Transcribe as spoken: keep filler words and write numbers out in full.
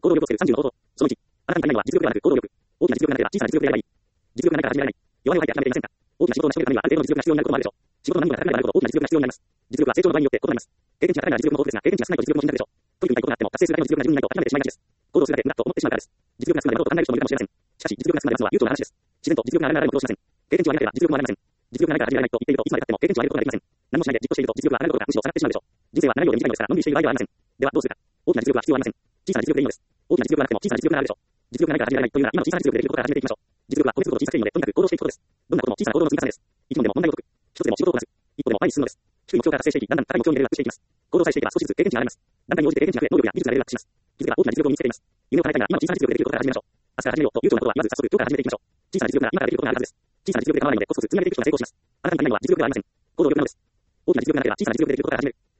行動力をつけるさんじゅうの方法。そのいち、あなたにないのは実力ではなく行動力。大きな実力がなければ小さな実力でやればいい。実力がないから始められない。弱みを吐いて諦めていませんか？大きな仕事を成し遂げるためにはある程度の実力が必要になることもあるでしょう。仕事の難易度が高くなるほど大きな実力が必要になります。実力は成長の場合によって異なります。経験値が高いなら実力も豊富ですが、経験値が少ないと実力も少なくなるでしょう。取り組みたいことがあっても達成するだけの実力が自分にないと諦めてしまいがちです。行動するだけ無駄と思ってしまうからです。実力が少ないだろうと考える人もいるかもしれません。しかし、実力が少ないで済むのは悠長な話です。自然と実力が上がらないことをしません。経験値はなければ実力も上がりません。実力がないから始められないと言っているといつまで経っても経験値を上げることができません。何もしないでじっとしていると実力が上がることがむしろ下がってしまうでしょう。人生は長いようで短いのですからのんびりしている場合ではありません。ではどうするか。大きな実力は必要ありません。小さな実力でいいのです。大きな実力がなくても小さな実力があるでしょう。実力がないから始められないというなら今の小さな実力でできることから始めていきましょう。実力は個別ごと小さくていいのでとにかく行動していくことです。どんなことも小さな行動の積み重ねです。一問でも問題を解く。一つでも仕事をこなす。一歩でも前に進むのです。低い目標から達成していき、だんだん高い目標にレベルアップしていきます。行動さえしていけば少しずつ経験値が上がります。段階に応じて経験値が増え、能力や技術がレベルアップします。気づけば大きな実力を身につけています。夢を叶えたいなら今の小さな実力でできることから始めましょう。明日から始めようと悠長なことはまず早速今日から始めていきましょう。小さな実力なら今からできることがあるはずです。小さな実力で構わないのでコツコツ積み上げていく人が成功します。あなたに足りないのは実力ではありません。行動力なのです。大きな実力がなければ小さな実力でできることから始める。